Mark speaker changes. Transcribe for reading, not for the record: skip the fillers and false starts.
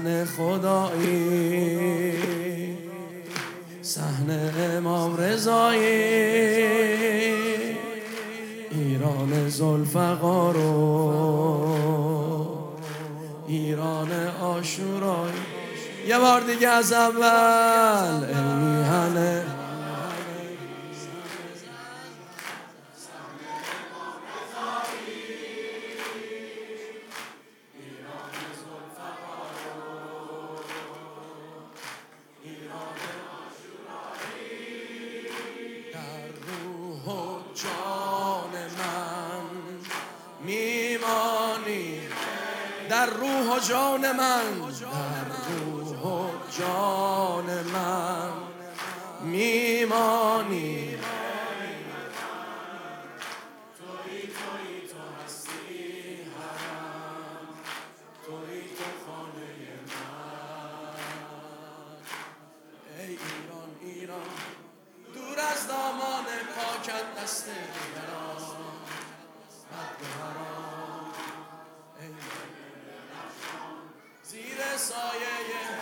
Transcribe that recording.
Speaker 1: میهن خدایی، صحن امام رضایی، ایران ذوالفقار و ایران عاشورایی. یه بار دیگه از اول ای میهن جان من میمانی، در روح و جان من، در روح و جان من میمانی. تویی تو هستی حرم، تویی تو خانه من. ای ایران ایران، دور از دامان پاکت دست دیگران، بد و حرام، ای زیر سایه